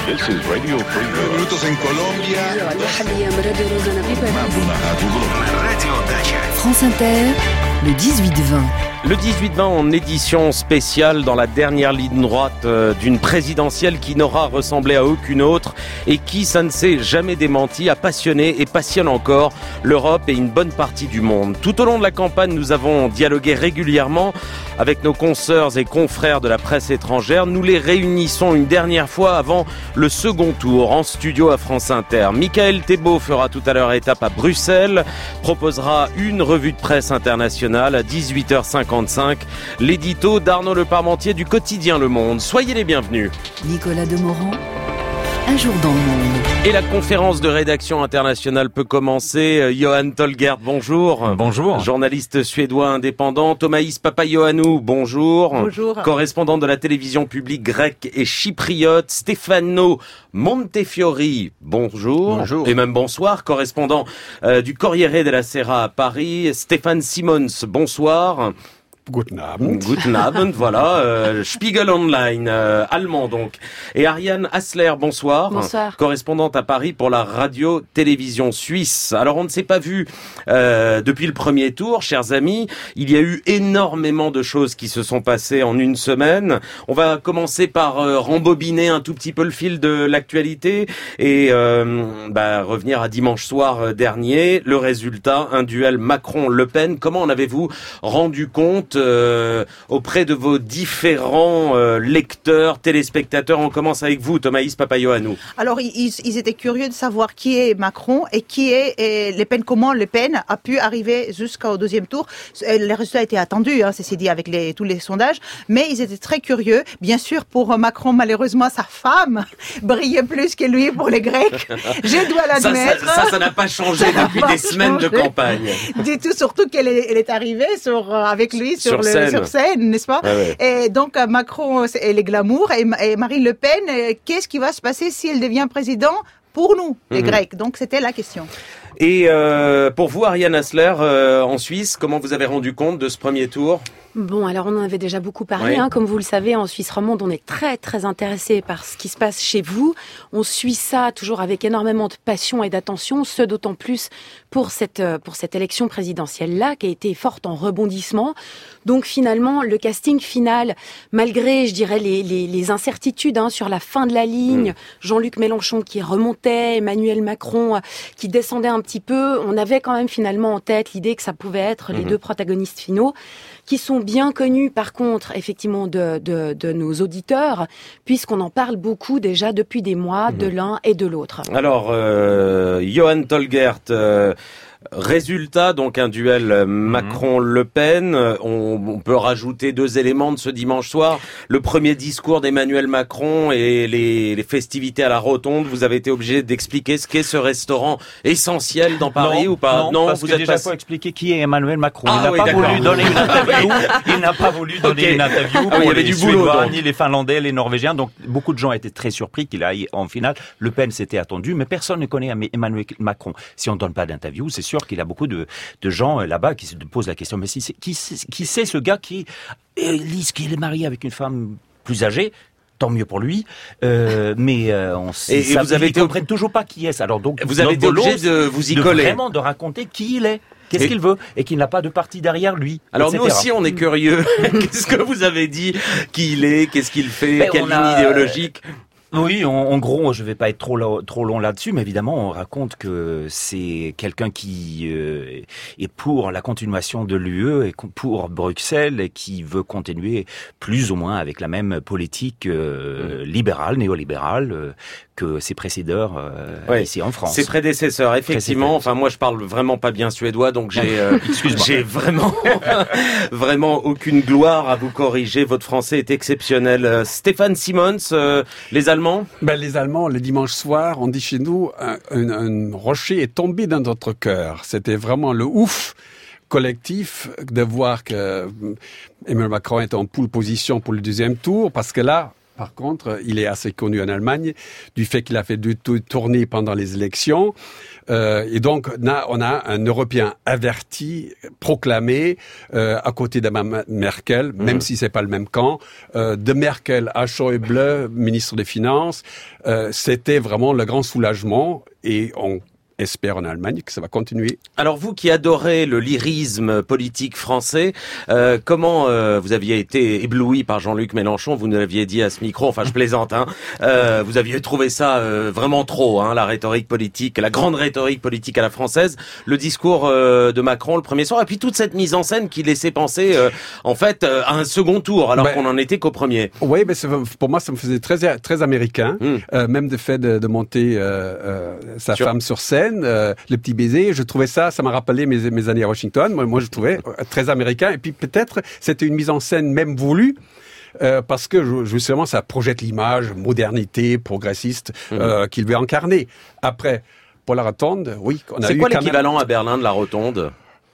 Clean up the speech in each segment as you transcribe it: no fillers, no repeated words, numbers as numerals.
This is Radio Free Europe. Minutos en Colombia. France Inter, le 18-20. Le 18-20 en édition spéciale dans la dernière ligne droite d'une présidentielle qui n'aura ressemblé à aucune autre et qui, ça ne s'est jamais démenti, a passionné et passionne encore l'Europe et une bonne partie du monde. Tout au long de la campagne, nous avons dialogué régulièrement avec nos consoeurs et confrères de la presse étrangère. Nous les réunissons une dernière fois avant le second tour en studio à France Inter. Michael Thébault fera tout à l'heure étape à Bruxelles, proposera une revue de presse internationale à 18h55. L'édito d'Arnaud Le Parmentier du quotidien Le Monde. Soyez les bienvenus. Nicolas Demorand, un jour dans le monde. Et la conférence de rédaction internationale peut commencer. Johan Tolgert, bonjour. Bonjour. Journaliste suédois indépendant. Thomaïs Papaioannou, bonjour. Bonjour. Correspondant de la télévision publique grecque et chypriote. Stefano Montefiori, bonjour. Bonjour. Et même bonsoir. Correspondant du Corriere della Sera à Paris. Stéphane Simons, bonsoir. Guten Abend. Guten Abend, voilà. Spiegel Online, allemand donc. Et Ariane Hassler, bonsoir. Bonsoir. Correspondante à Paris pour la radio-télévision suisse. Alors on ne s'est pas vu depuis le premier tour, chers amis. Il y a eu énormément de choses qui se sont passées en une semaine. On va commencer par rembobiner un tout petit peu le fil de l'actualité et revenir à dimanche soir dernier. Le résultat, un duel Macron-Le Pen. Comment en avez-vous rendu compte auprès de vos différents lecteurs, téléspectateurs? On commence avec vous, Thomaïs Papaioannou. Alors, ils étaient curieux de savoir qui est Macron et qui est Le Pen, comment Le Pen a pu arriver jusqu'au deuxième tour. Les résultats étaient attendus, ceci dit, avec tous les sondages, mais ils étaient très curieux. Bien sûr, pour Macron, malheureusement, sa femme brillait plus que lui pour les Grecs. Je dois l'admettre. Ça n'a pas changé depuis des semaines de campagne. Du tout, surtout qu'elle est arrivée avec lui sur scène, n'est-ce pas? Ouais. Et donc Macron, elle est glamour, et Marine Le Pen, qu'est-ce qui va se passer si elle devient président pour nous, les Grecs? Donc c'était la question. Et pour vous, Ariane Hassler, en Suisse, comment vous avez rendu compte de ce premier tour? Bon, alors on en avait déjà beaucoup parlé, Oui. comme vous le savez, en Suisse romande, on est très très intéressé par ce qui se passe chez vous. On suit ça toujours avec énormément de passion et d'attention, ce d'autant plus pour cette élection présidentielle-là, qui a été forte en rebondissement. Donc finalement, le casting final, malgré, je dirais, les incertitudes sur la fin de la ligne, Jean-Luc Mélenchon qui remontait, Emmanuel Macron qui descendait un petit peu, on avait quand même finalement en tête l'idée que ça pouvait être les deux protagonistes finaux, qui sont bien connus par contre effectivement de nos auditeurs, puisqu'on en parle beaucoup déjà depuis des mois de l'un et de l'autre. Alors, Johan Tolgert, résultat, donc un duel Macron-Le Pen. On peut rajouter deux éléments de ce dimanche soir. Le premier discours d'Emmanuel Macron et les festivités à la Rotonde. Vous avez été obligé d'expliquer ce qu'est ce restaurant essentiel dans Paris ou pas? Non, parce vous que êtes déjà pas... faut expliquer qui est Emmanuel Macron. Ah, Il n'a pas voulu donner une interview. Il n'a pas voulu donner une interview il y pour avait les du boulot, Suédois, donc. ni les Finlandais, les Norvégiens. Donc beaucoup de gens étaient très surpris qu'il aille en finale. Le Pen s'était attendu, mais personne ne connaît Emmanuel Macron. Si on ne donne pas d'interview, c'est sûr qu'il a beaucoup de gens là-bas qui se posent la question, mais qui c'est ce gars qui dit qu'il est marié avec une femme plus âgée? Tant mieux pour lui, mais on sait, Et vous avez ils comprennent toujours pas qui est. Alors donc Vous avez été obligé de vous y coller. Vraiment de raconter qui il est. Qu'est-ce qu'il veut et qu'il n'a pas de parti derrière lui. Alors etc. nous aussi on est curieux. Qu'est-ce que vous avez dit? Qui il est? Qu'est-ce qu'il fait? Ben, Quelle on ligne a- idéologique? Oui, en gros, je vais pas être trop long là-dessus, mais évidemment, on raconte que c'est quelqu'un qui est pour la continuation de l'UE et pour Bruxelles et qui veut continuer plus ou moins avec la même politique libérale, néolibérale que ses précédents ici en France. Ses prédécesseurs, effectivement. Enfin, moi, je parle vraiment pas bien suédois, donc j'ai vraiment aucune gloire à vous corriger. Votre français est exceptionnel. Stéphane Simons, les Allemands? Les Allemands, le dimanche soir, on dit chez nous, un rocher est tombé dans notre cœur. C'était vraiment le ouf collectif de voir que Emmanuel Macron est en pole position pour le deuxième tour, parce que là, Par contre, il est assez connu en Allemagne du fait qu'il a fait deux tournées pendant les élections. Et donc, on a un Européen averti, proclamé, à côté de Mme Merkel, même si c'est pas le même camp. De Merkel à Schäuble, ministre des Finances, c'était vraiment le grand soulagement. Et on espère en Allemagne que ça va continuer. Alors vous qui adorez le lyrisme politique français, comment vous aviez été ébloui par Jean-Luc Mélenchon? Vous nous l'aviez dit à ce micro, enfin je plaisante, hein. Vous aviez trouvé ça vraiment trop, hein, la rhétorique politique, la grande rhétorique politique à la française, le discours de Macron le premier soir, et puis toute cette mise en scène qui laissait penser en fait à un second tour, alors qu'on n'en était qu'au premier. Oui, mais pour moi ça me faisait très américain, même le fait de monter sa femme sur scène. Le petit baiser, je trouvais ça m'a rappelé mes années à Washington. Moi, je trouvais très américain. Et puis peut-être, c'était une mise en scène même voulue. Parce que justement, ça projette l'image modernité, progressiste qu'il veut incarner. Après, pour la rotonde, oui, on a eu. C'est quoi l'équivalent à Berlin de la rotonde?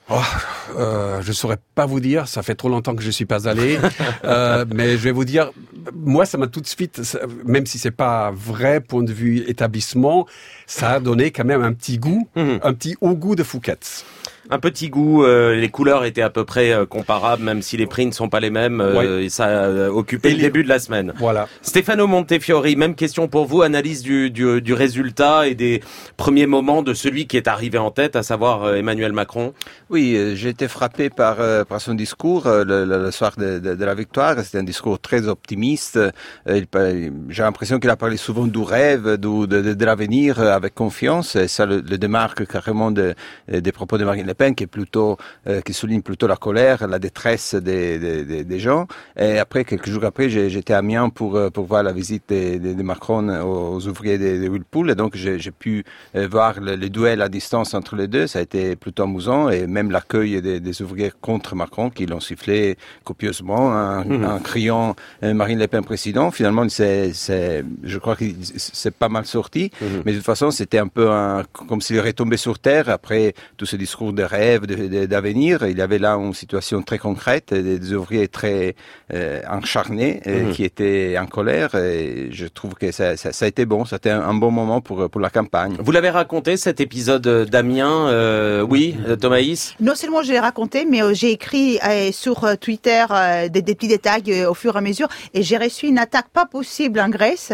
Je saurais pas vous dire, ça fait trop longtemps que je suis pas allé, mais je vais vous dire, moi ça m'a tout de suite, même si c'est pas vrai point de vue établissement, ça a donné quand même un petit goût, un petit haut goût de Fouquet's. Un petit goût, les couleurs étaient à peu près comparables, même si les prix ne sont pas les mêmes, et ça a occupé le début de la semaine. Voilà. Stefano Montefiori, même question pour vous, analyse du résultat et des premiers moments de celui qui est arrivé en tête, à savoir Emmanuel Macron. Oui, j'ai été frappé par son discours le soir de la victoire. C'était un discours très optimiste. J'ai l'impression qu'il a parlé souvent du rêve, de l'avenir avec confiance. Et ça le démarque carrément des propos de Marine Le Pen, qui souligne plutôt la colère, la détresse des gens. Et après, quelques jours après, j'étais à Amiens pour voir la visite de Macron aux ouvriers de Whirlpool. Et donc, j'ai pu voir le duel à distance entre les deux. Ça a été plutôt amusant. Et même l'accueil des ouvriers contre Macron, qui l'ont sifflé copieusement en criant Marine Le Pen président. Finalement, je crois que c'est pas mal sorti. Mais de toute façon, c'était un peu comme s'il retombait sur terre après tout ce discours de rêve, d'avenir. Il y avait là une situation très concrète, des ouvriers très encharnés, qui étaient en colère. Et je trouve que ça a été bon. C'était un bon moment pour la campagne. Vous l'avez raconté, cet épisode d'Amiens, oui, Thomaïs? Non seulement je l'ai raconté, mais j'ai écrit sur Twitter des petits détails au fur et à mesure, et j'ai reçu une attaque pas possible en Grèce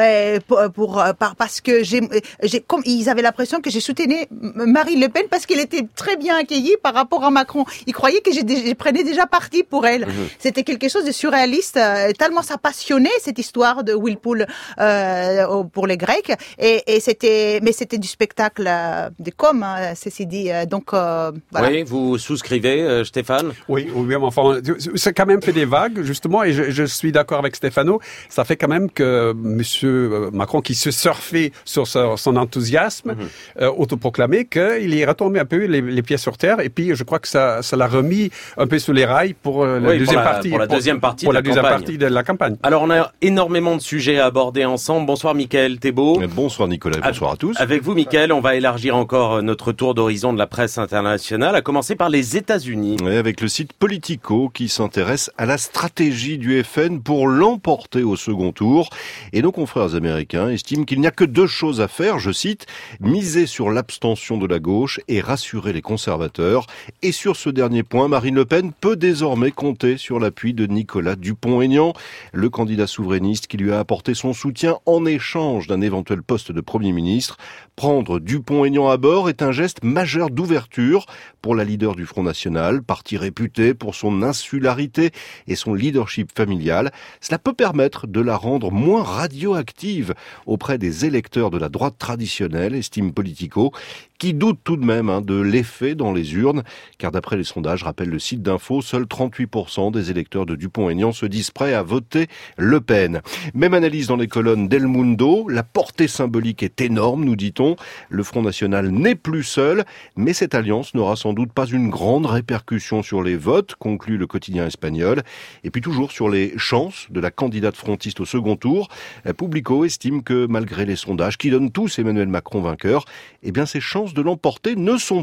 parce que comme ils avaient l'impression que j'ai soutenu Marine Le Pen parce qu'elle était très bien accueillie par rapport à Macron. Ils croyaient que je prenais déjà parti pour elle. C'était quelque chose de surréaliste, tellement ça passionnait cette histoire de Whirlpool pour les Grecs, et c'était du spectacle de com, ceci dit. Donc voilà. Oui, vous souscrivez, Stéphane? Oui, enfin, ça a quand même fait des vagues, justement, et je suis d'accord avec Stefano. Ça fait quand même que Monsieur Macron, qui se surfait sur son enthousiasme autoproclamé, qu'il est retombé un peu les pieds sur terre, et puis je crois que ça l'a remis un peu sur les rails pour la deuxième partie de la campagne. Alors on a énormément de sujets à aborder ensemble. Bonsoir Mickaël Thébault. Bonsoir Nicolas, bonsoir à tous. Avec vous Mickaël, on va élargir encore notre tour d'horizon de la presse internationale, à commencer par les États-Unis. Oui, avec le site Politico qui s'intéresse à la stratégie du FN pour l'emporter au second tour. Et nos confrères américains estiment qu'il n'y a que deux choses à faire, je cite, miser sur l'abstention de la gauche et rassurer les conservateurs. Et sur ce dernier point, Marine Le Pen peut désormais compter sur l'appui de Nicolas Dupont-Aignan, le candidat souverainiste qui lui a apporté son soutien en échange d'un éventuel poste de Premier ministre. Prendre Dupont-Aignan à bord est un geste majeur d'ouverture pour la leader du Front National, parti réputé pour son insularité et son leadership familial. Cela peut permettre de la rendre moins radioactive auprès des électeurs de la droite traditionnelle, estime Politico, qui doute tout de même de l'effet dans les urnes, car d'après les sondages, rappelle le site d'info, seuls 38% des électeurs de Dupont-Aignan se disent prêts à voter Le Pen. Même analyse dans les colonnes d'El Mundo, la portée symbolique est énorme, nous dit-on. Le Front National n'est plus seul, mais cette alliance n'aura sans doute pas une grande répercussion sur les votes, conclut le quotidien espagnol. Et puis toujours sur les chances de la candidate frontiste au second tour, Publico estime que malgré les sondages qui donnent tous Emmanuel Macron vainqueur, eh bien ces chances de l'emporter ne sont pas à négliger.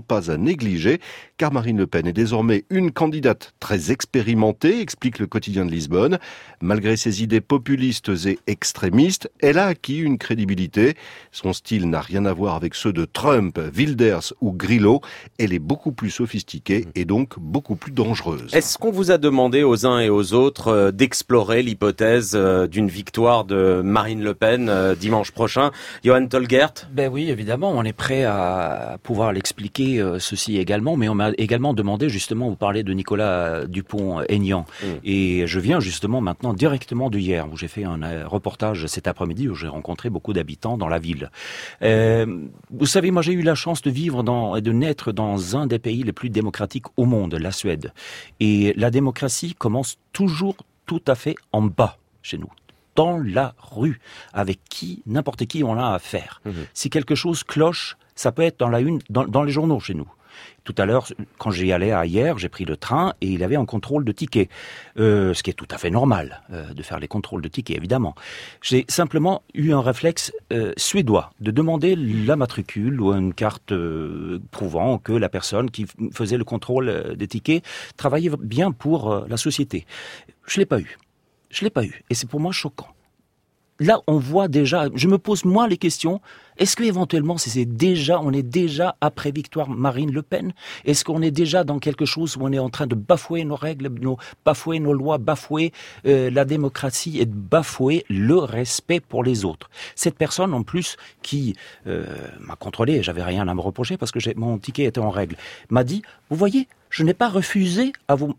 négligé, car Marine Le Pen est désormais une candidate très expérimentée, explique le quotidien de Lisbonne. Malgré ses idées populistes et extrémistes, elle a acquis une crédibilité. Son style n'a rien à voir avec ceux de Trump, Wilders ou Grillo. Elle est beaucoup plus sophistiquée et donc beaucoup plus dangereuse. Est-ce qu'on vous a demandé aux uns et aux autres d'explorer l'hypothèse d'une victoire de Marine Le Pen dimanche prochain? Johan Tolgert? Ben oui, évidemment, on est prêt à pouvoir l'expliquer ceci également, mais on m'a également demandé, justement, vous parlez de Nicolas Dupont-Aignan, et je viens justement maintenant directement d'hier, où j'ai fait un reportage cet après-midi, où j'ai rencontré beaucoup d'habitants dans la ville. Vous savez, moi j'ai eu la chance de vivre et de naître dans un des pays les plus démocratiques au monde, la Suède. Et la démocratie commence toujours tout à fait en bas chez nous, dans la rue, avec n'importe qui on a affaire. Si quelque chose cloche, ça peut être dans la une, dans les journaux chez nous. Tout à l'heure, quand j'y allais hier, j'ai pris le train et il y avait un contrôle de tickets. Ce qui est tout à fait normal, de faire les contrôles de tickets, évidemment. J'ai simplement eu un réflexe suédois de demander la matricule ou une carte prouvant que la personne qui faisait le contrôle des tickets travaillait bien pour la société. Je l'ai pas eu. Et c'est pour moi choquant. Là, on voit déjà, je me pose moi les questions, est-ce qu'éventuellement on est déjà après victoire Marine Le Pen? Est-ce qu'on est déjà dans quelque chose où on est en train de bafouer nos règles, bafouer nos lois, bafouer la démocratie et de bafouer le respect pour les autres? Cette personne en plus qui m'a contrôlé, j'avais rien à me reprocher parce que mon ticket était en règle, m'a dit, vous voyez, je n'ai pas refusé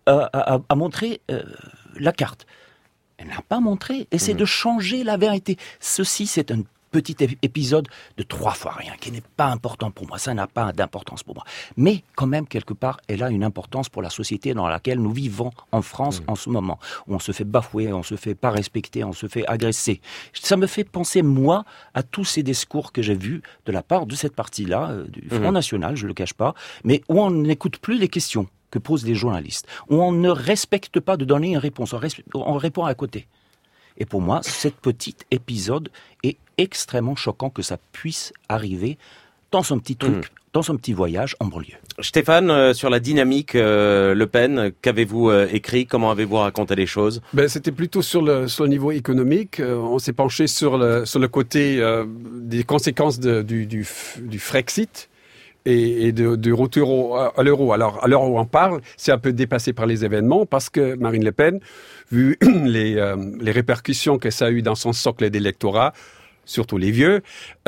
à montrer la carte. Elle n'a pas montré. Essaie de changer la vérité. Ceci, c'est un petit épisode de 3 fois rien, qui n'est pas important pour moi. Ça n'a pas d'importance pour moi. Mais quand même, quelque part, elle a une importance pour la société dans laquelle nous vivons en France en ce moment. Où on se fait bafouer, on se fait pas respecter, on se fait agresser. Ça me fait penser, moi, à tous ces discours que j'ai vus de la part de cette partie-là, du Front National, je le cache pas, mais où on n'écoute plus les questions que posent les journalistes, où on ne respecte pas de donner une réponse, on répond à côté. Et pour moi, ce petit épisode est extrêmement choquant que ça puisse arriver dans son petit truc, dans son petit voyage en banlieue. Stéphane, sur la dynamique Le Pen, qu'avez-vous écrit? Comment avez-vous raconté les choses? C'était plutôt sur le niveau économique. On s'est penché sur le côté des conséquences du Frexit. Et du retour à l'euro. Alors, à l'heure où on parle, c'est un peu dépassé par les événements parce que Marine Le Pen, vu les répercussions que ça a eu dans son socle d'électorat, surtout les vieux,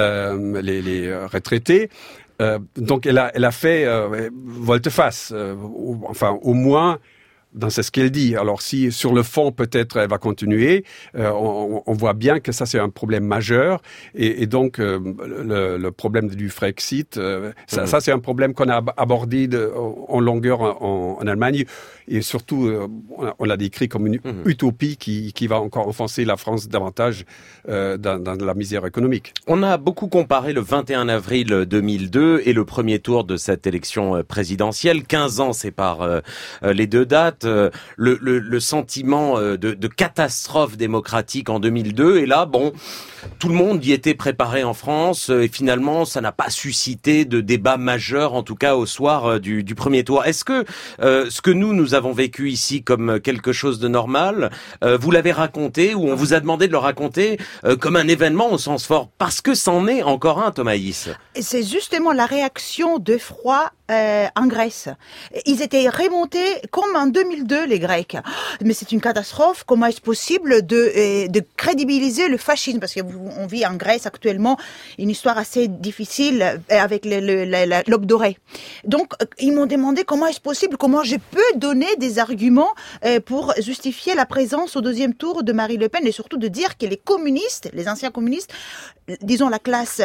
les retraités, donc elle a fait volte-face. Enfin, au moins, c'est ce qu'elle dit. Alors si sur le fond peut-être elle va continuer, on voit bien que ça c'est un problème majeur et donc le problème du Frexit, ça c'est un problème qu'on a abordé en longueur en Allemagne et surtout on l'a décrit comme une utopie qui va encore enfoncer la France davantage dans la misère économique. On a beaucoup comparé le 21 avril 2002 et le premier tour de cette élection présidentielle. 15 ans séparent les deux dates. Le sentiment de catastrophe démocratique en 2002 et là, tout le monde y était préparé en France et finalement ça n'a pas suscité de débat majeur, en tout cas au soir du premier tour. Est-ce que ce que nous avons vécu ici comme quelque chose de normal, vous l'avez raconté ou on vous a demandé de le raconter comme un événement au sens fort? Parce que c'en est encore un, Thomaïs. C'est justement la réaction de froid en Grèce. Ils étaient remontés comme en 2002, les Grecs. Mais c'est une catastrophe. Comment est-ce possible de crédibiliser le fascisme? Parce qu'on vit en Grèce actuellement une histoire assez difficile avec l'aube dorée. Donc, ils m'ont demandé comment est-ce possible, comment je peux donner des arguments pour justifier la présence au deuxième tour de Marine Le Pen et surtout de dire que les communistes, les anciens communistes, disons la classe,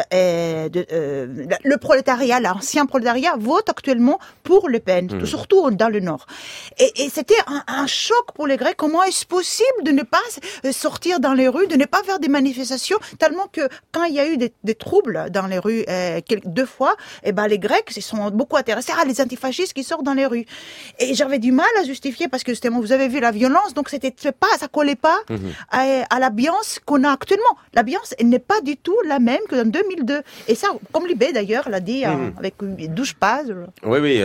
le prolétariat, l'ancien prolétariat, vote actuellement pour Le Pen, surtout dans le Nord. Et c'était un choc pour les Grecs. Comment est-ce possible de ne pas sortir dans les rues, de ne pas faire des manifestations, tellement que quand il y a eu des troubles dans les rues 2 fois, les Grecs se sont beaucoup intéressés à les antifascistes qui sortent dans les rues. Et j'avais du mal à justifier parce que justement, vous avez vu la violence, donc ça collait pas à l'ambiance qu'on a actuellement. L'ambiance, elle n'est pas du tout tout la même que dans 2002. Et ça, comme Libé d'ailleurs l'a dit, avec 12 pages. Oui,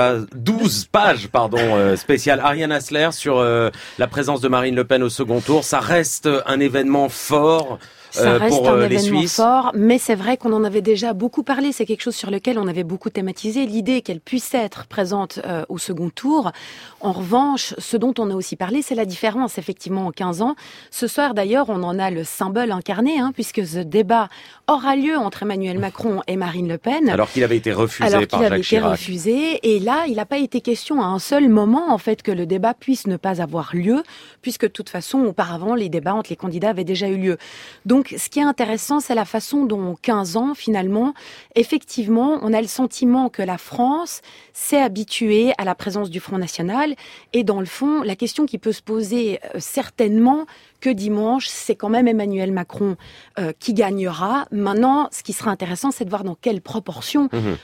12 pages, spéciales. Ariane Hasler sur la présence de Marine Le Pen au second tour. Ça reste un événement fort. Ça reste pour un les événement Suisses. fort, mais c'est vrai qu'on en avait déjà beaucoup parlé. C'est quelque chose sur lequel on avait beaucoup thématisé. L'idée qu'elle puisse être présente au second tour. En revanche, ce dont on a aussi parlé, c'est la différence, effectivement, en 15 ans. Ce soir, d'ailleurs, on en a le symbole incarné, puisque ce débat aura lieu entre Emmanuel Macron et Marine Le Pen. Alors qu'il avait été refusé par Jacques Chirac. Et là, il n'a pas été question à un seul moment, en fait, que le débat puisse ne pas avoir lieu, puisque de toute façon, auparavant, les débats entre les candidats avaient déjà eu lieu. Donc, ce qui est intéressant, c'est la façon dont, 15 ans, finalement, effectivement, on a le sentiment que la France s'est habituée à la présence du Front National. Et dans le fond, la question qui peut se poser certainement, que dimanche, c'est quand même Emmanuel Macron qui gagnera. Maintenant, ce qui sera intéressant, c'est de voir dans quelle proportion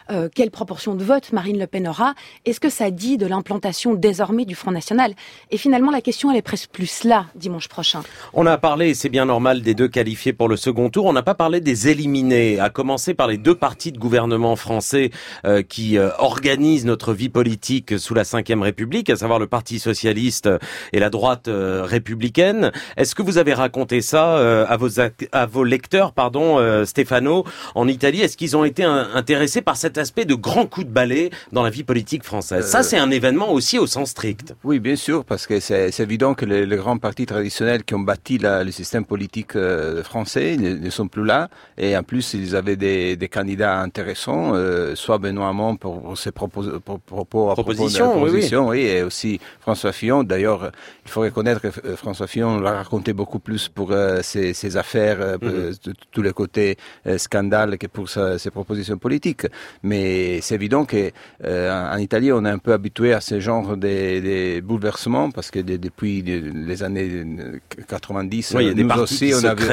de vote Marine Le Pen aura. Est-ce que ça dit de l'implantation désormais du Front National? Et finalement, la question, elle est presque plus là, dimanche prochain. On a parlé, et c'est bien normal, des deux qualifiés pour le second tour. On n'a pas parlé des éliminés, à commencer par les deux partis de gouvernement français qui organisent notre vie politique sous la Ve République, à savoir le Parti socialiste et la droite républicaine. Est-ce que vous avez raconté ça à vos lecteurs, Stefano, en Italie? Est-ce qu'ils ont été intéressés par cet aspect de grand coup de balai dans la vie politique française? Ça, c'est un événement aussi au sens strict. Oui, bien sûr, parce que c'est évident que les grands partis traditionnels qui ont bâti le système politique français ne sont plus là. Et en plus, ils avaient des candidats intéressants, soit Benoît Hamon pour ses propos à propos de la proposition, oui, et aussi François Fillon. D'ailleurs, il faut reconnaître que François Fillon l'a raconté beaucoup plus pour ses affaires, de tous les côtés scandales que pour ses propositions politiques. Mais c'est évident que en Italie, on est un peu habitué à ce genre de bouleversements parce que depuis les années 90, il y a des nous aussi,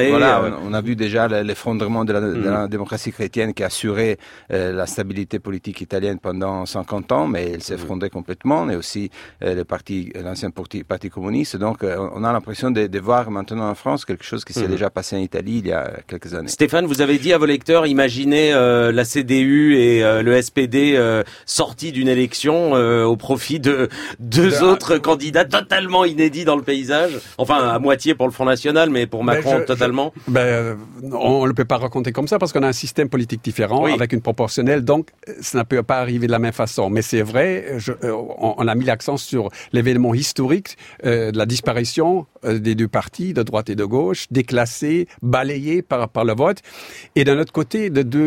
on a vu déjà l'effondrement de la démocratie chrétienne qui a assuré la stabilité politique italienne pendant 50 ans, mais elle s'est effondrée complètement, et aussi l'ancien parti communiste. Donc, on a l'impression de voir maintenant en France quelque chose qui s'est déjà passé en Italie il y a quelques années. Stéphane, vous avez dit à vos lecteurs, imaginez la CDU et le SPD sortis d'une élection au profit de deux autres candidats totalement inédits dans le paysage. Enfin, à moitié pour le Front National, mais pour Macron totalement. On ne peut pas raconter comme ça parce qu'on a un système politique différent avec une proportionnelle, donc ça ne peut pas arriver de la même façon. Mais c'est vrai, on a mis l'accent sur l'événement historique de la disparition des deux partis, de droite et de gauche, déclassés, balayés par le vote. Et d'un autre côté,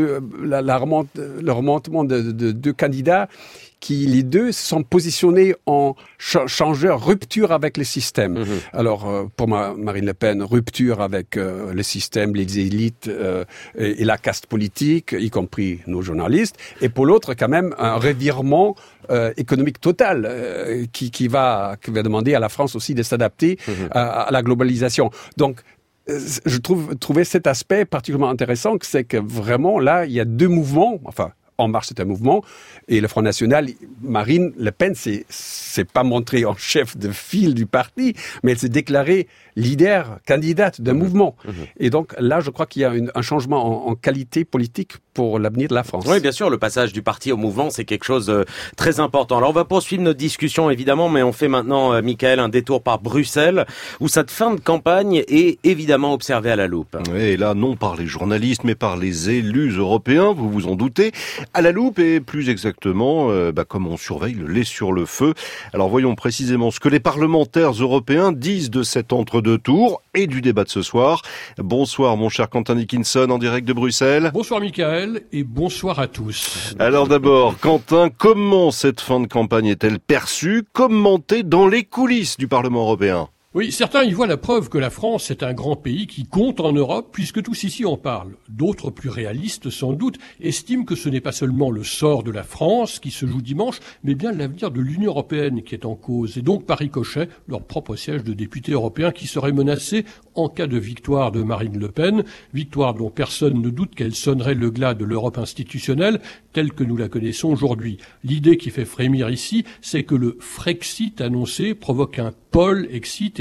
le remontement de deux candidats qui, les deux, se sont positionnés en changeurs, rupture avec le système. Alors, pour Marine Le Pen, rupture avec le système, les élites et la caste politique, y compris nos journalistes. Et pour l'autre, quand même, un revirement économique total qui va demander à la France aussi de s'adapter à la globalisation. Donc, je trouvais cet aspect particulièrement intéressant, c'est que vraiment, là, il y a deux mouvements, enfin, En Marche, c'est un mouvement, et le Front National, Marine Le Pen, c'est pas montrée en chef de file du parti, mais elle s'est déclarée leader, candidate d'un mouvement. Et donc là, je crois qu'il y a un changement en qualité politique pour l'avenir de la France. Oui, bien sûr, le passage du parti au mouvement, c'est quelque chose de très important. Alors on va poursuivre notre discussion, évidemment, mais on fait maintenant, Michael, un détour par Bruxelles, où cette fin de campagne est évidemment observée à la loupe. Et là, non par les journalistes, mais par les élus européens, vous vous en doutez, à la loupe, et plus exactement, comme on surveille le lait sur le feu. Alors voyons précisément ce que les parlementaires européens disent de cet entre-deux tours et du débat de ce soir. Bonsoir mon cher Quentin Dickinson, en direct de Bruxelles. Bonsoir Michael, et bonsoir à tous. Alors d'abord, Quentin, comment cette fin de campagne est-elle perçue, commentée dans les coulisses du Parlement européen ? Oui, certains y voient la preuve que la France est un grand pays qui compte en Europe, puisque tous ici en parlent. D'autres, plus réalistes sans doute, estiment que ce n'est pas seulement le sort de la France qui se joue dimanche, mais bien l'avenir de l'Union européenne qui est en cause. Et donc, par ricochet, leur propre siège de député européen qui serait menacé en cas de victoire de Marine Le Pen, victoire dont personne ne doute qu'elle sonnerait le glas de l'Europe institutionnelle, telle que nous la connaissons aujourd'hui. L'idée qui fait frémir ici, c'est que le Frexit annoncé provoque un pôle-exit et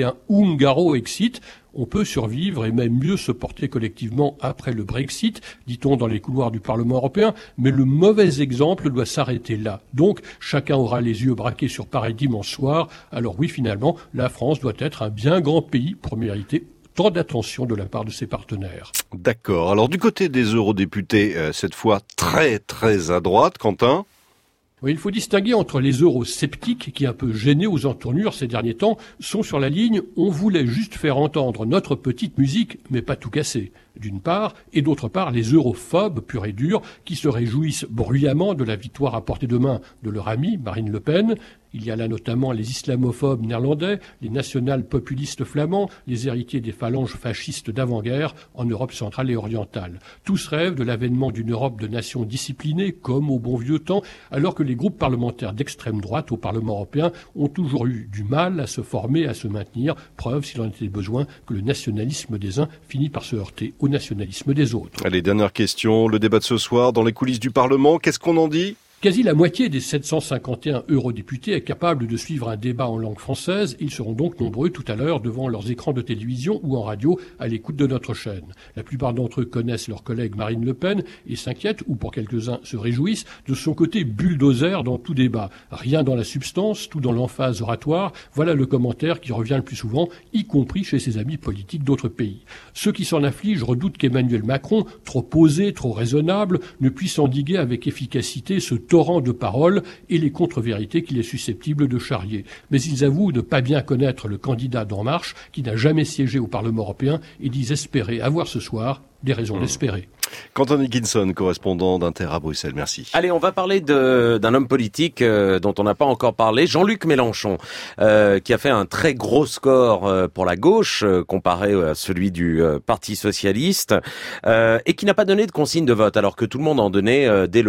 un Hungaro-exit. On peut survivre et même mieux se porter collectivement après le Brexit, dit-on dans les couloirs du Parlement européen, mais le mauvais exemple doit s'arrêter là. Donc, chacun aura les yeux braqués sur Paris dimanche soir. Alors oui, finalement, la France doit être un bien grand pays pour mériter tant d'attention de la part de ses partenaires. D'accord. Alors du côté des eurodéputés, cette fois très très à droite, Quentin ? Oui, il faut distinguer entre les eurosceptiques qui, un peu gênés aux entournures ces derniers temps, sont sur la ligne « on voulait juste faire entendre notre petite musique, mais pas tout casser », d'une part, et d'autre part les europhobes purs et durs qui se réjouissent bruyamment de la victoire à portée de main de leur amie Marine Le Pen. Il y a là notamment les islamophobes néerlandais, les national-populistes flamands, les héritiers des phalanges fascistes d'avant-guerre en Europe centrale et orientale. Tous rêvent de l'avènement d'une Europe de nations disciplinées, comme au bon vieux temps, alors que les groupes parlementaires d'extrême droite au Parlement européen ont toujours eu du mal à se former, à se maintenir, preuve, s'il en était besoin, que le nationalisme des uns finit par se heurter au nationalisme des autres. Allez, dernière question, le débat de ce soir dans les coulisses du Parlement, qu'est-ce qu'on en dit ? Quasi la moitié des 751 eurodéputés est capable de suivre un débat en langue française. Ils seront donc nombreux tout à l'heure devant leurs écrans de télévision ou en radio à l'écoute de notre chaîne. La plupart d'entre eux connaissent leur collègue Marine Le Pen et s'inquiètent, ou pour quelques-uns se réjouissent, de son côté bulldozer dans tout débat. Rien dans la substance, tout dans l'emphase oratoire. Voilà le commentaire qui revient le plus souvent, y compris chez ses amis politiques d'autres pays. Ceux qui s'en affligent redoutent qu'Emmanuel Macron, trop posé, trop raisonnable, ne puisse endiguer avec efficacité ce torrent de paroles et les contre-vérités qu'il est susceptible de charrier. Mais ils avouent ne pas bien connaître le candidat d'En Marche qui n'a jamais siégé au Parlement européen et disent espérer avoir ce soir des raisons d'espérer. Quentin Dickinson, correspondant d'Inter à Bruxelles, merci. Allez, on va parler d'un homme politique dont on n'a pas encore parlé, Jean-Luc Mélenchon, qui a fait un très gros score pour la gauche, comparé à celui du Parti Socialiste, et qui n'a pas donné de consigne de vote, alors que tout le monde en donnait dès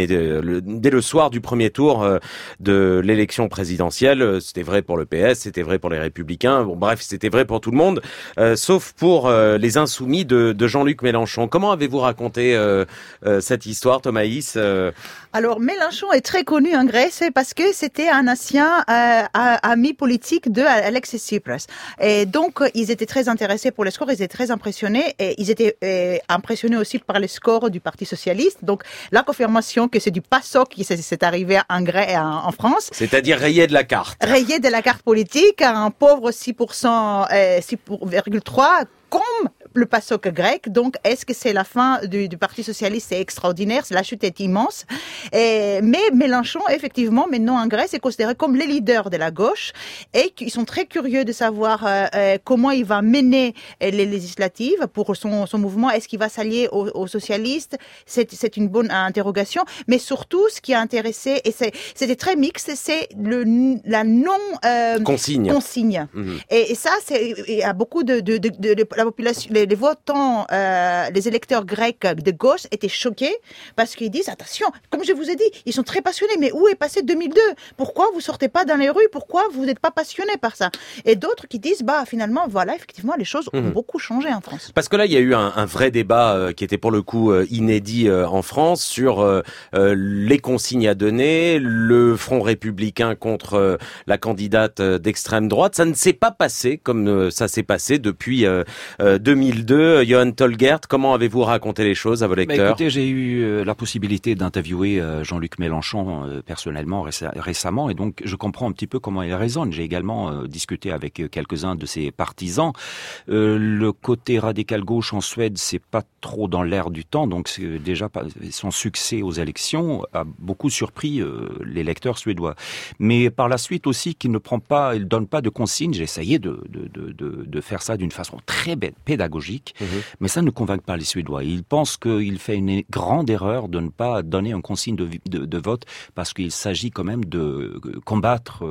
le soir du premier tour de l'élection présidentielle. C'était vrai pour le PS, c'était vrai pour les Républicains, bon bref, c'était vrai pour tout le monde, sauf pour les insoumis de Jean-Luc Mélenchon. Comment avez-vous raconté cette histoire, Thomaïs? Alors, Mélenchon est très connu en Grèce parce que c'était un ancien ami politique de Alexis Tsipras. Et donc, ils étaient très intéressés pour les scores, ils étaient très impressionnés et ils étaient impressionnés aussi par les scores du Parti Socialiste. Donc, la confirmation que c'est du PASOK qui s'est arrivé en France. C'est-à-dire rayé de la carte. Rayé de la carte politique, un pauvre 6%, 6,3%, comme le PASOK grec. Donc, est-ce que c'est la fin du Parti Socialiste? C'est extraordinaire, la chute est immense. Mais Mélenchon, effectivement, maintenant en Grèce, est considéré comme le leader de la gauche et ils sont très curieux de savoir comment il va mener les législatives pour son mouvement. Est-ce qu'il va s'allier aux socialistes? C'est une bonne interrogation. Mais surtout, ce qui a intéressé, et c'était très mixte, c'est la non-consigne. Mmh. Et ça, il y a beaucoup de la population, les votants, les électeurs grecs de gauche étaient choqués parce qu'ils disent, attention, comme je vous ai dit, ils sont très passionnés, mais où est passé 2002? Pourquoi vous sortez pas dans les rues? Pourquoi vous n'êtes pas passionnés par ça? Et d'autres qui disent, finalement, voilà, effectivement, les choses ont beaucoup changé en France. Parce que là, il y a eu un vrai débat qui était pour le coup inédit en France sur les consignes à donner, le Front républicain contre la candidate d'extrême droite. Ça ne s'est pas passé comme ça s'est passé depuis 2002. Johan Tolgert, comment avez-vous raconté les choses à vos lecteurs? Écoutez, j'ai eu la possibilité d'interviewer Jean-Luc Mélenchon personnellement récemment, et donc je comprends un petit peu comment il raisonne. J'ai également discuté avec quelques-uns de ses partisans. Le côté radical gauche en Suède, c'est pas trop dans l'air du temps, donc c'est déjà son succès aux élections a beaucoup surpris les lecteurs suédois. Mais par la suite aussi, il donne pas de consignes. J'ai essayé de faire ça d'une façon très pédagogique, mais ça ne convainc pas les Suédois. Ils pensent qu'il fait une grande erreur de ne pas donner une consigne de vote parce qu'il s'agit quand même de combattre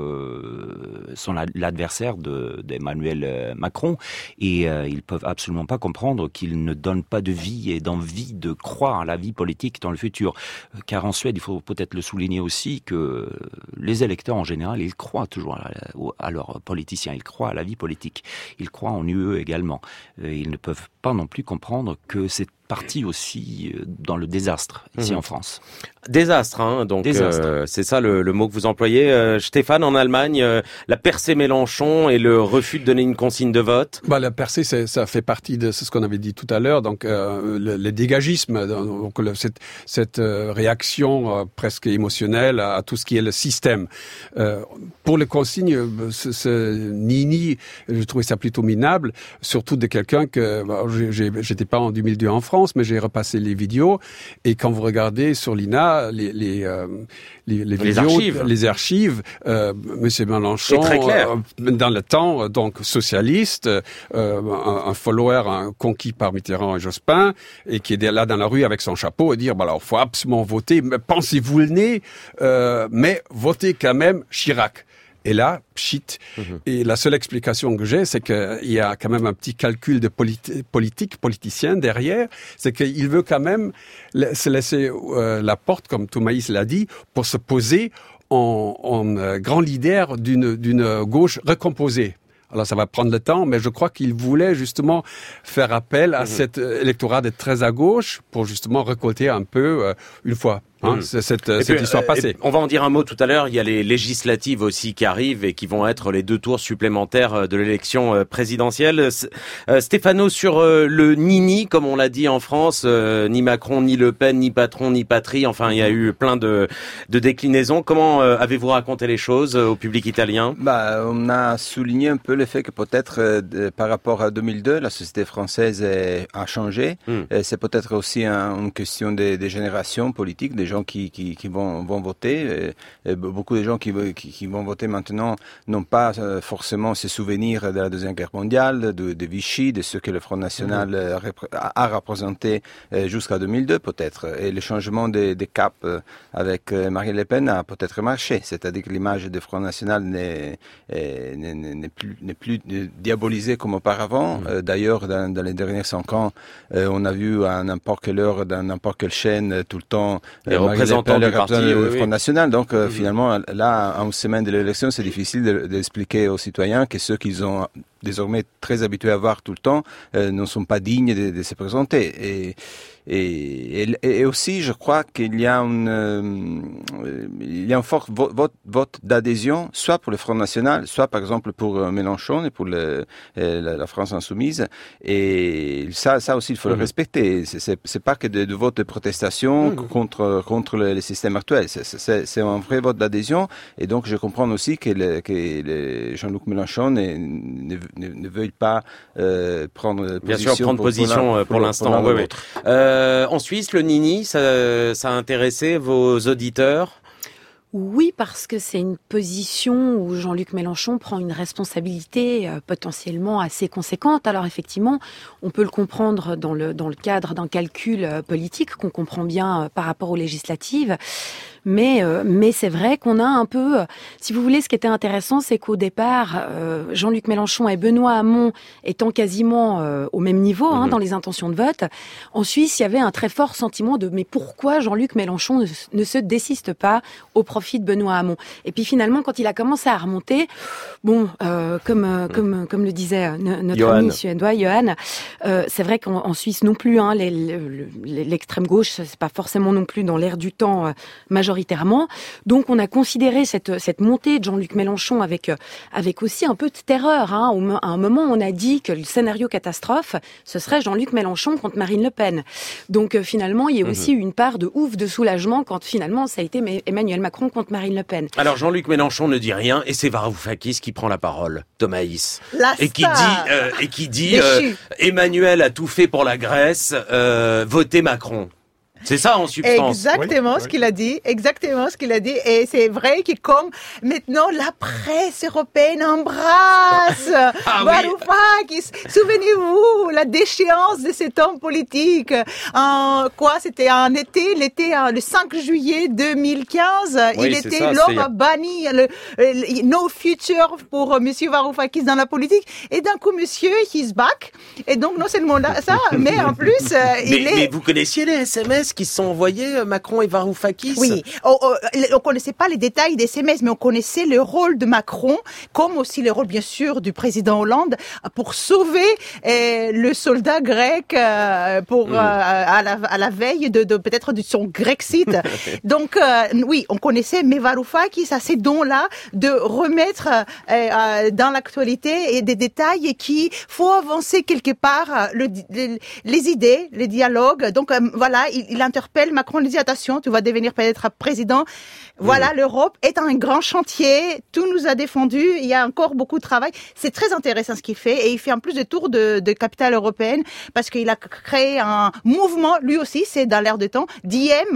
l'adversaire d'Emmanuel Macron, et ils peuvent absolument pas comprendre qu'il ne donne pas de vie et d'envie de croire à la vie politique dans le futur. Car en Suède, il faut peut-être le souligner aussi que les électeurs en général, ils croient toujours à leurs politiciens, ils croient à la vie politique, ils croient en UE également. Ils ne peuvent pas non plus comprendre que cette partie aussi dans le désastre ici en France. Désastre, hein, donc c'est ça le mot que vous employez. Stéphane, en Allemagne, la percée Mélenchon et le refus de donner une consigne de vote. La percée, ça fait partie de ce qu'on avait dit tout à l'heure, donc le dégagisme, donc cette réaction presque émotionnelle à tout ce qui est le système. Pour les consignes, ce nini, je trouvais ça plutôt minable, surtout de quelqu'un que j'étais pas en 2002 en France, mais j'ai repassé les vidéos, et quand vous regardez sur l'INA les vidéos, les archives, Monsieur Mélenchon, très clair. Dans le temps, donc socialiste, un follower conquis par Mitterrand et Jospin, et qui est là dans la rue avec son chapeau et dire, alors faut absolument voter, mais pensez-vous le nez, mais votez quand même Chirac. Et là, pchit. Et la seule explication que j'ai, c'est qu'il y a quand même un petit calcul de politicien derrière. C'est qu'il veut quand même se laisser la porte, comme Thomaïs l'a dit, pour se poser en grand leader d'une gauche recomposée. Alors ça va prendre le temps, mais je crois qu'il voulait justement faire appel à cet électorat de très à gauche pour justement récolter un peu une fois. Cette histoire passée. On va en dire un mot tout à l'heure. Il y a les législatives aussi qui arrivent et qui vont être les 2 tours supplémentaires de l'élection présidentielle. Stéphano, sur le nini, comme on l'a dit en France, ni Macron, ni Le Pen, ni patron, ni patrie. Enfin, il y a eu plein de déclinaisons. Comment avez-vous raconté les choses au public italien ? On a souligné un peu le fait que peut-être par rapport à 2002, la société française a changé. C'est peut-être aussi une question des générations politiques, des gens qui vont voter. Beaucoup de gens qui vont voter maintenant n'ont pas forcément ces souvenirs de la Deuxième Guerre mondiale, de Vichy, de ce que le Front National a représenté jusqu'à 2002 peut-être. Et le changement des caps avec Marine Le Pen a peut-être marché. C'est-à-dire que l'image du Front National n'est plus diabolisée comme auparavant. D'ailleurs, dans les derniers 5 ans, on a vu à n'importe quelle heure, dans n'importe quelle chaîne, tout le temps, les représentants du parti, le Front National. Donc finalement, là, à une semaine de l'élection, c'est difficile d'expliquer aux citoyens que ceux qu'ils ont désormais très habitués à voir tout le temps ne sont pas dignes de se présenter. Et aussi, je crois qu'il y a un fort vote d'adhésion, soit pour le Front National, soit par exemple pour Mélenchon et pour la France Insoumise. Et ça aussi, il faut le respecter. C'est pas que de vote de protestation contre le système actuel. C'est un vrai vote d'adhésion. Et donc, je comprends aussi que Jean-Luc Mélenchon ne veuille pas prendre position pour l'instant. En Suisse, le nini, ça a intéressé vos auditeurs ? Oui, parce que c'est une position où Jean-Luc Mélenchon prend une responsabilité potentiellement assez conséquente. Alors effectivement, on peut le comprendre dans le cadre d'un calcul politique qu'on comprend bien par rapport aux législatives. Mais c'est vrai qu'on a un peu, si vous voulez, ce qui était intéressant, c'est qu'au départ, Jean-Luc Mélenchon et Benoît Hamon étant quasiment au même niveau dans les intentions de vote, en Suisse, il y avait un très fort sentiment de mais pourquoi Jean-Luc Mélenchon ne se désiste pas au profit de Benoît Hamon. Et puis finalement, quand il a commencé à remonter, comme le disait notre ami suédois, Johan, c'est vrai qu'en Suisse non plus, l'extrême gauche, c'est pas forcément non plus dans l'air du temps majoritairement. Donc on a considéré cette montée de Jean-Luc Mélenchon avec aussi un peu de terreur. À un moment, on a dit que le scénario catastrophe, ce serait Jean-Luc Mélenchon contre Marine Le Pen. Donc finalement, il y a aussi une part de soulagement quand finalement ça a été Emmanuel Macron contre Marine Le Pen. Alors Jean-Luc Mélenchon ne dit rien et c'est Varoufakis qui prend la parole, Thomaïs. Et qui dit Emmanuel a tout fait pour la Grèce, votez Macron. C'est ça en substance. Exactement ce qu'il a dit, et c'est vrai que comme maintenant la presse européenne embrasse Varoufakis, souvenez-vous la déchéance de cet homme politique. C'était l'été, le 5 juillet 2015, l'homme a banni no future pour monsieur Varoufakis dans la politique, et d'un coup monsieur he's back, et donc non seulement ça, mais en plus mais vous connaissiez les SMS qui se sont envoyés, Macron et Varoufakis? Oui, on connaissait pas les détails des SMS, mais on connaissait le rôle de Macron, comme aussi le rôle, bien sûr, du président Hollande, pour sauver le soldat grec à la veille de peut-être de son Grexit. Donc, oui, on connaissait, mais Varoufakis a ces dons-là de remettre dans l'actualité et des détails et qu'il faut avancer quelque part les idées, les dialogues. Donc, voilà, il interpelle Macron, il dit attention, tu vas devenir peut-être président. Voilà, l'Europe est un grand chantier. Tout nous a défendu. Il y a encore beaucoup de travail. C'est très intéressant ce qu'il fait. Et il fait en plus des tours de capitale européenne parce qu'il a créé un mouvement, lui aussi, c'est dans l'air de temps, d'IM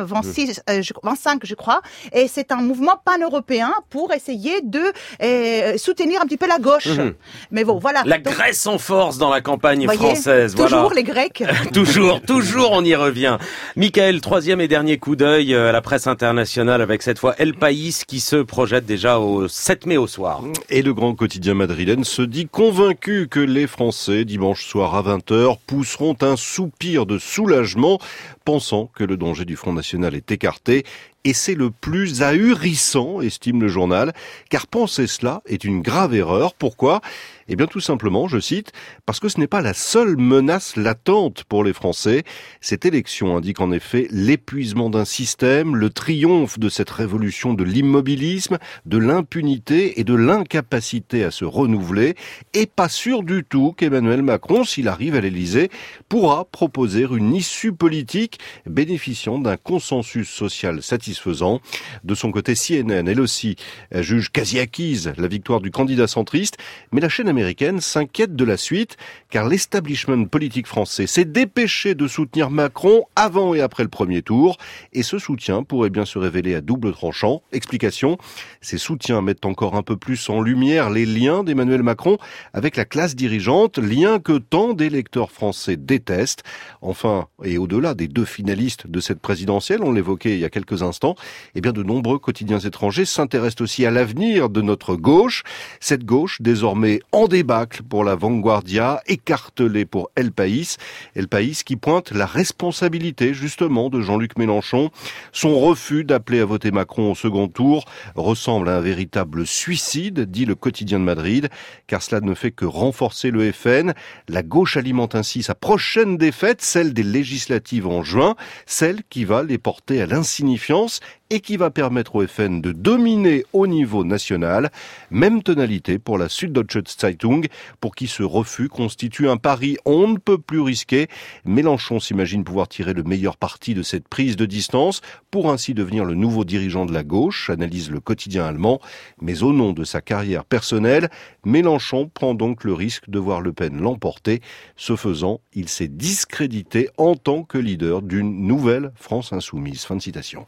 25, je crois. Et c'est un mouvement pan-européen pour essayer de soutenir un petit peu la gauche. Mais bon, voilà. La Grèce en force dans la campagne française. Toujours voilà. les Grecs. toujours, on y revient. Michael, troisième et dernier coup d'œil à la presse internationale avec cette fois El País qui se projette déjà au 7 mai au soir. Et le grand quotidien madrilène se dit convaincu que les Français, dimanche soir à 20h, pousseront un soupir de soulagement, pensant que le danger du Front National est écarté. Et c'est le plus ahurissant, estime le journal, car penser cela est une grave erreur. Pourquoi ? Eh bien tout simplement, je cite, parce que ce n'est pas la seule menace latente pour les Français. Cette élection indique en effet l'épuisement d'un système, le triomphe de cette révolution de l'immobilisme, de l'impunité et de l'incapacité à se renouveler. Et pas sûr du tout qu'Emmanuel Macron, s'il arrive à l'Élysée, pourra proposer une issue politique bénéficiant d'un consensus social satisfaisant. De son côté, CNN, elle aussi, juge quasi acquise la victoire du candidat centriste, mais la chaîne américaine s'inquiète de la suite, car l'establishment politique français s'est dépêché de soutenir Macron avant et après le premier tour, et ce soutien pourrait bien se révéler à double tranchant. Explication, ces soutiens mettent encore un peu plus en lumière les liens d'Emmanuel Macron avec la classe dirigeante, liens que tant d'électeurs français détestent. Enfin, et au-delà des deux finalistes de cette présidentielle, on l'évoquait il y a quelques instants, eh bien de nombreux quotidiens étrangers s'intéressent aussi à l'avenir de notre gauche. Cette gauche, désormais en débâcle pour la Vanguardia, écartelée pour El País. El País qui pointe la responsabilité justement de Jean-Luc Mélenchon. Son refus d'appeler à voter Macron au second tour ressemble à un véritable suicide, dit le quotidien de Madrid, car cela ne fait que renforcer le FN. La gauche alimente ainsi sa prochaine défaite, celle des législatives en juin, celle qui va les porter à l'insignifiance et qui va permettre au FN de dominer au niveau national. Même tonalité pour la Süddeutsche Zeitung, pour qui ce refus constitue un pari on ne peut plus risqué. Mélenchon s'imagine pouvoir tirer le meilleur parti de cette prise de distance pour ainsi devenir le nouveau dirigeant de la gauche, analyse le quotidien allemand. Mais au nom de sa carrière personnelle, Mélenchon prend donc le risque de voir Le Pen l'emporter. Ce faisant, il s'est discrédité en tant que leader d'une nouvelle France insoumise. Fin de citation.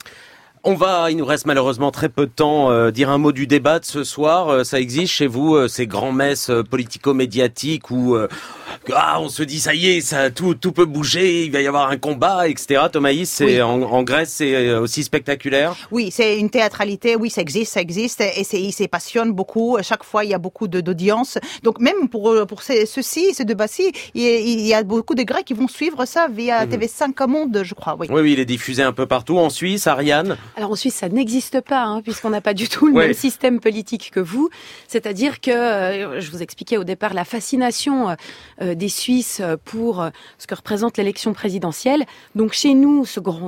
Il nous reste malheureusement très peu de temps, dire un mot du débat de ce soir. Ça existe chez vous, ces grands-messes politico-médiatiques où on se dit ça y est, tout peut bouger, il va y avoir un combat, etc. Thomaïs, Oui. en Grèce, c'est aussi spectaculaire. Oui, c'est une théâtralité, oui, ça existe, et il se passionne beaucoup. Chaque fois, il y a beaucoup d'audience. Donc même pour ce débat-ci, il y a beaucoup de Grecs qui vont suivre ça via TV5 Monde, je crois. Oui. Oui, il est diffusé un peu partout. En Suisse, Ariane. Alors en Suisse, ça n'existe pas, puisqu'on n'a pas du tout le même système politique que vous. C'est-à-dire que, je vous expliquais au départ, la fascination des Suisses pour ce que représente l'élection présidentielle. Donc chez nous,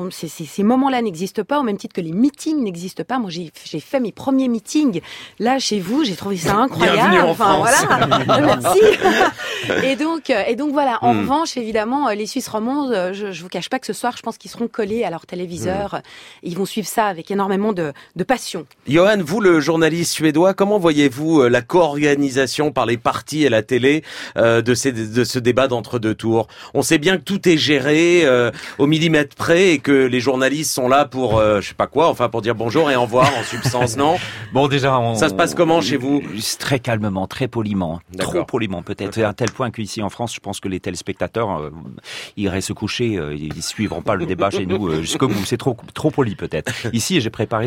ces moments-là n'existent pas, au même titre que les meetings n'existent pas. Moi, j'ai fait mes premiers meetings là chez vous. J'ai trouvé ça incroyable. Bienvenue en France. Voilà. Merci. Et donc voilà. En revanche, évidemment, les Suisses romands, je vous cache pas que ce soir, je pense qu'ils seront collés à leur téléviseur. Ils vont suivre ça avec énormément de passion. Johan, vous, le journaliste suédois, comment voyez-vous la co-organisation par les partis et la télé de ce débat d'entre-deux tours? On sait bien que tout est géré au millimètre près et que les journalistes sont là pour, pour dire bonjour et au revoir en substance, non? Bon, déjà, ça se passe comment chez vous? Très calmement, très poliment. D'accord. Trop poliment, peut-être. À un tel point qu'ici en France, je pense que les téléspectateurs iraient se coucher, ils suivront pas le débat chez nous jusqu'au bout. C'est trop poli, peut-être. Ici, j'ai préparé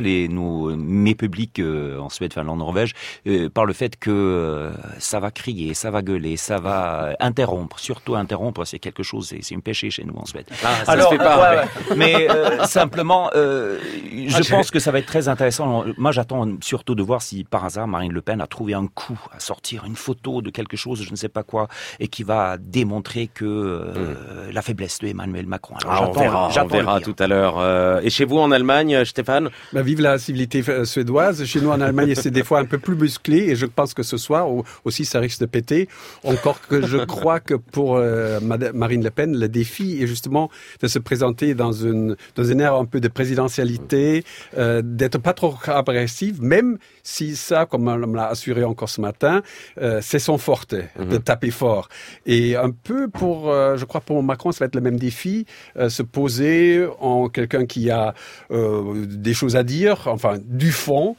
mes publics en Suède, Finlande, Norvège, par le fait que ça va crier, ça va gueuler, ça va interrompre, surtout interrompre, c'est quelque chose, c'est un péché chez nous en Suède. Ah, ça se fait pas. Mais simplement, je pense que ça va être très intéressant. Moi, j'attends surtout de voir si par hasard Marine Le Pen a trouvé un coup à sortir une photo de quelque chose, je ne sais pas quoi, et qui va démontrer que la faiblesse de Emmanuel Macron. Alors, on verra tout à l'heure. Et chez vous en Allemagne, Stéphane? Vive la civilité suédoise. Chez nous en Allemagne, c'est des fois un peu plus musclé, et je pense que ce soir aussi ça risque de péter. Encore que je crois que pour Marine Le Pen, le défi est justement de se présenter dans une ère un peu de présidentialité, d'être pas trop agressive, même si ça, comme on me l'a assuré encore ce matin, c'est son forte, de taper fort. Et un peu je crois pour Macron, ça va être le même défi, se poser en quelqu'un qui a des choses à dire, enfin du fond.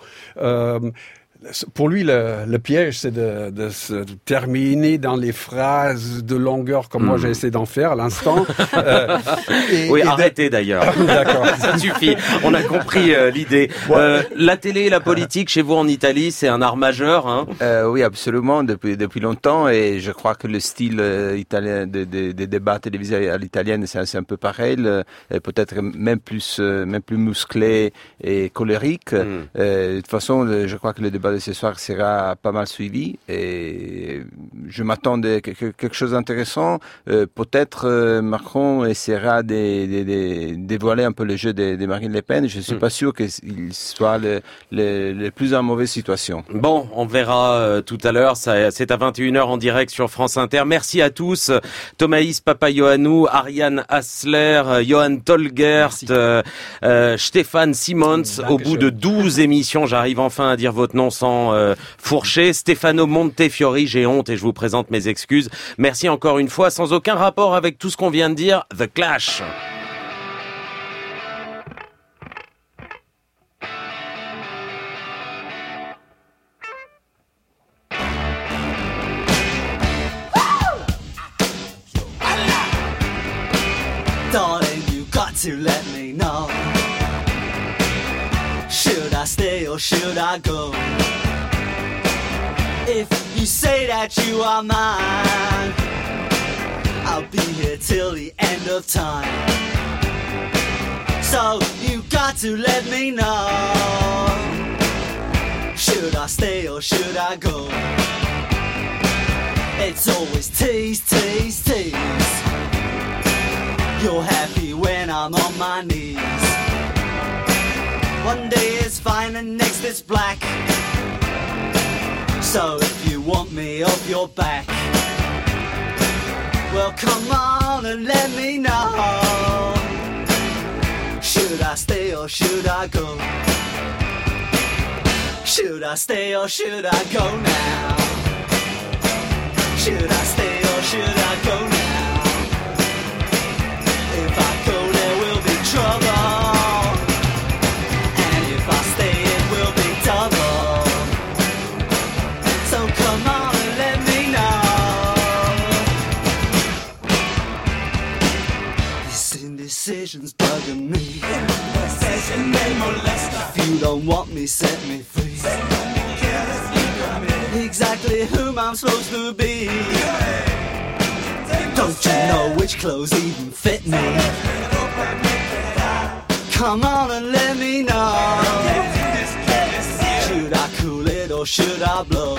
Pour lui, le piège, c'est de se terminer dans les phrases de longueur comme moi j'ai essayé d'en faire à l'instant. Arrêtez d'ailleurs. D'accord. Ça suffit. On a compris l'idée. La télé et la politique chez vous en Italie, c'est un art majeur, hein? Oui, absolument, depuis longtemps. Et je crois que le style italien des débats télévisés à l'italienne, c'est un peu pareil. Peut-être même plus musclé et colérique. De toute façon, je crois que le débat de ce soir sera pas mal suivi et je m'attends à quelque chose d'intéressant. Peut-être Macron essaiera de dévoiler un peu le jeu de Marine Le Pen. Je suis pas sûr qu'il soit le plus en mauvaise situation. Bon, on verra tout à l'heure. C'est à 21h en direct sur France Inter. Merci à tous. Thomaïs Papaioannou, Ariane Hassler, Johan Tolgert, Stéphane Simons. Au bout de 12 émissions, j'arrive enfin à dire votre nom sans fourcher. Stefano Montefiori, j'ai honte et je vous présente mes excuses. Merci encore une fois, sans aucun rapport avec tout ce qu'on vient de dire. The Clash. Darling, you got to let me know. Should I stay or should I go? If you say that you are mine, I'll be here till the end of time. So you got to let me know. Should I stay or should I go? It's always tease, tease, tease. You're happy when I'm on my knees. One day is fine and next is black. So if you want me off your back, well come on and let me know. Should I stay or should I go? Should I stay or should I go now? Should I stay or should I go now? If I go there will be trouble. Decisions bugging me. If you don't want me, set me free. Exactly whom I'm supposed to be. Don't you know which clothes even fit me? Come on and let me know. Should I cool it or should I blow?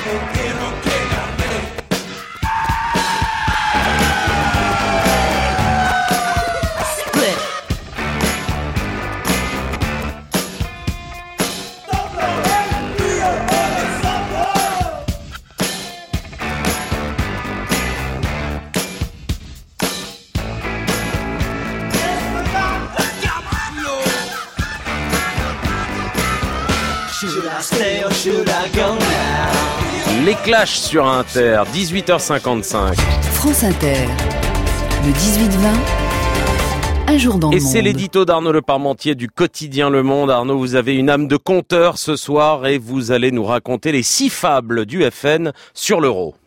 Les Clash sur Inter, 18h55. France Inter, le 18-20, un jour dans le monde. Et c'est l'édito d'Arnaud Le Parmentier du quotidien Le Monde. Arnaud, vous avez une âme de conteur ce soir et vous allez nous raconter les 6 fables du FN sur l'euro.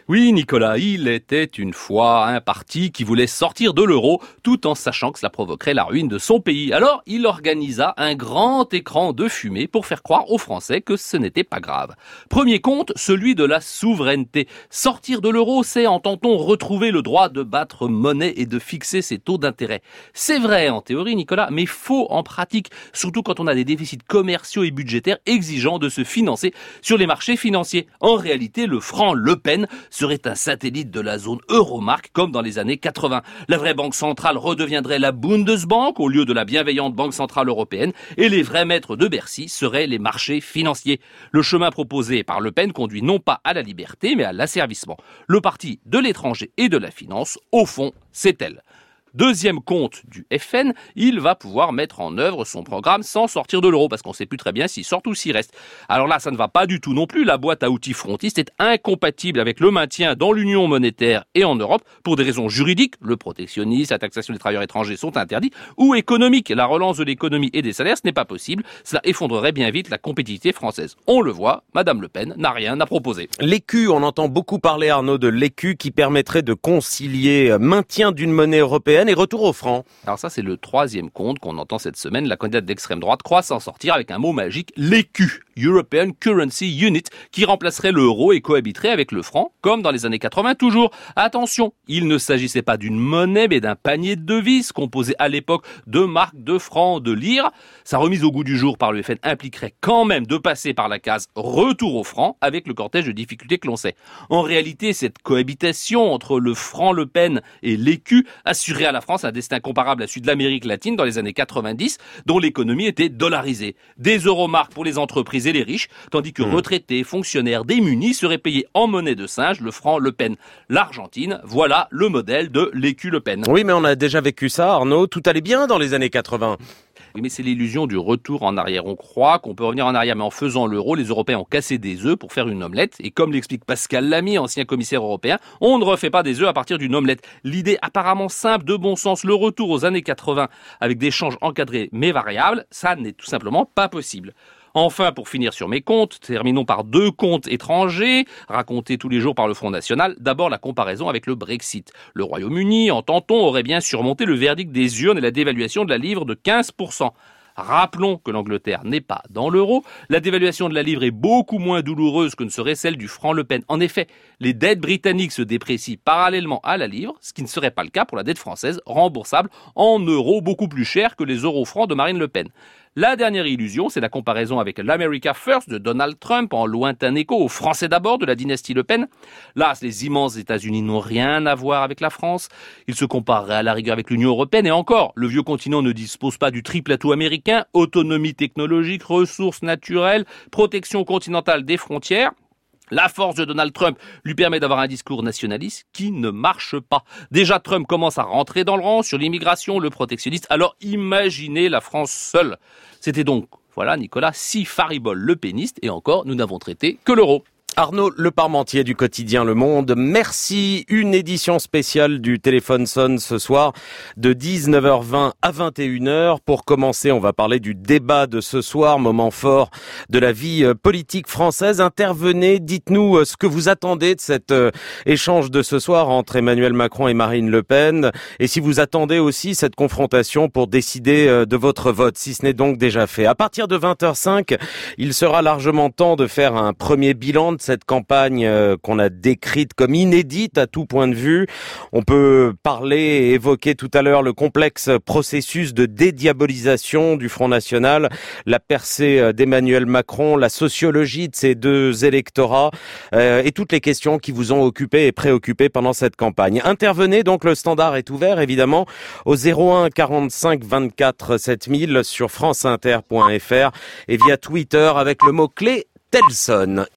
Oui, Nicolas, il était une fois un parti qui voulait sortir de l'euro tout en sachant que cela provoquerait la ruine de son pays. Alors, il organisa un grand écran de fumée pour faire croire aux Français que ce n'était pas grave. Premier compte, celui de la souveraineté. Sortir de l'euro, c'est, entend-on, retrouver le droit de battre monnaie et de fixer ses taux d'intérêt. C'est vrai en théorie, Nicolas, mais faux en pratique, surtout quand on a des déficits commerciaux et budgétaires exigeant de se financer sur les marchés financiers. En réalité, le franc Le Pen serait un satellite de la zone Euromark comme dans les années 80. La vraie banque centrale redeviendrait la Bundesbank au lieu de la bienveillante Banque centrale européenne et les vrais maîtres de Bercy seraient les marchés financiers. Le chemin proposé par Le Pen conduit non pas à la liberté mais à l'asservissement. Le parti de l'étranger et de la finance, au fond, c'est elle. Deuxième compte du FN, il va pouvoir mettre en œuvre son programme sans sortir de l'euro, parce qu'on ne sait plus très bien s'il sort ou s'il reste. Alors là, ça ne va pas du tout non plus. La boîte à outils frontiste est incompatible avec le maintien dans l'union monétaire et en Europe pour des raisons juridiques. Le protectionnisme, la taxation des travailleurs étrangers sont interdits, ou économiques. La relance de l'économie et des salaires, ce n'est pas possible. Cela effondrerait bien vite la compétitivité française. On le voit, Madame Le Pen n'a rien à proposer. L'écu, on entend beaucoup parler, Arnaud, de l'écu qui permettrait de concilier maintien d'une monnaie européenne et retour au franc. Alors ça, c'est le troisième compte qu'on entend cette semaine. La candidate d'extrême droite croit s'en sortir avec un mot magique, l'écu, European Currency Unit, qui remplacerait l'euro et cohabiterait avec le franc, comme dans les années 80 toujours. Attention, il ne s'agissait pas d'une monnaie, mais d'un panier de devises composé à l'époque de marques, de francs, de lire. Sa remise au goût du jour par le FN impliquerait quand même de passer par la case retour au franc, avec le cortège de difficultés que l'on sait. En réalité, cette cohabitation entre le franc Le Pen et l'écu assurait à la France un destin comparable à celui de l'Amérique latine dans les années 90, dont l'économie était dollarisée. Des euromarques pour les entreprises et les riches, tandis que retraités, fonctionnaires démunis seraient payés en monnaie de singe, le franc Le Pen. L'Argentine, voilà le modèle de l'écu Le Pen. Oui, mais on a déjà vécu ça, Arnaud. Tout allait bien dans les années 80. Oui, mais c'est l'illusion du retour en arrière. On croit qu'on peut revenir en arrière, mais en faisant l'euro, les Européens ont cassé des œufs pour faire une omelette. Et comme l'explique Pascal Lamy, ancien commissaire européen, on ne refait pas des œufs à partir d'une omelette. L'idée apparemment simple, de bon sens, le retour aux années 80 avec des changes encadrés mais variables, ça n'est tout simplement pas possible. Enfin, pour finir sur mes comptes, terminons par deux comptes étrangers, racontés tous les jours par le Front National. D'abord, la comparaison avec le Brexit. Le Royaume-Uni, entend-on, aurait bien surmonté le verdict des urnes et la dévaluation de la livre de 15%. Rappelons que l'Angleterre n'est pas dans l'euro. La dévaluation de la livre est beaucoup moins douloureuse que ne serait celle du franc Le Pen. En effet, les dettes britanniques se déprécient parallèlement à la livre, ce qui ne serait pas le cas pour la dette française, remboursable en euros beaucoup plus cher que les euros francs de Marine Le Pen. La dernière illusion, c'est la comparaison avec l'America First de Donald Trump, en lointain écho au Français d'abord de la dynastie Le Pen. Là, les immenses États-Unis n'ont rien à voir avec la France. Ils se compareraient à la rigueur avec l'Union européenne. Et encore, le vieux continent ne dispose pas du triple atout américain, autonomie technologique, ressources naturelles, protection continentale des frontières. La force de Donald Trump lui permet d'avoir un discours nationaliste qui ne marche pas. Déjà, Trump commence à rentrer dans le rang sur l'immigration, le protectionnisme. Alors imaginez la France seule. C'était donc, voilà Nicolas, 6 fariboles le péniste et encore, nous n'avons traité que l'euro. Arnaud Le Parmentier du quotidien Le Monde, merci. Une édition spéciale du Téléphone sonne ce soir de 19h20 à 21h. Pour commencer, on va parler du débat de ce soir, moment fort de la vie politique française. Intervenez, dites-nous ce que vous attendez de cet échange de ce soir entre Emmanuel Macron et Marine Le Pen. Et si vous attendez aussi cette confrontation pour décider de votre vote, si ce n'est donc déjà fait. À partir de 20h05, il sera largement temps de faire un premier bilan de cette campagne qu'on a décrite comme inédite à tout point de vue. On peut parler et évoquer tout à l'heure le complexe processus de dédiabolisation du Front National, la percée d'Emmanuel Macron, la sociologie de ces deux électorats et toutes les questions qui vous ont occupé et préoccupé pendant cette campagne. Intervenez, donc le standard est ouvert évidemment au 01 45 24 7000 sur franceinter.fr et via Twitter avec le mot-clé Telson.